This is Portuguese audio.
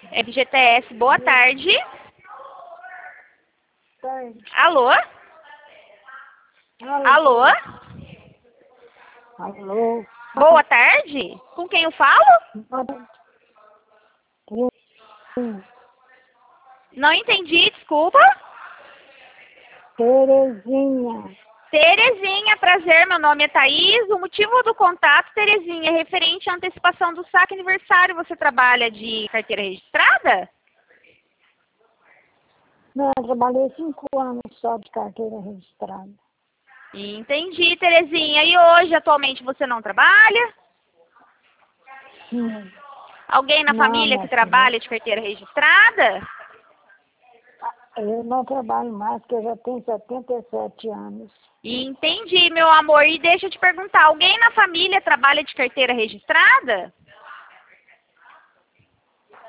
FGTS, boa tarde. Tarde. Alô? Alô? Alô? Boa tarde. Com quem eu falo? Não entendi, desculpa. Terezinha. Terezinha, prazer, meu nome é Thaís. O motivo do contato, Terezinha, é referente à antecipação do saque aniversário. Você trabalha de carteira registrada? Não, eu trabalhei 5 anos só de carteira registrada. Entendi, Terezinha. E hoje, atualmente, você não trabalha? Sim. Alguém na Não, família que minha filha. trabalha de carteira registrada? Eu não trabalho mais, porque eu já tenho 77 anos. Entendi, meu amor. E deixa eu te perguntar, alguém na família trabalha de carteira registrada?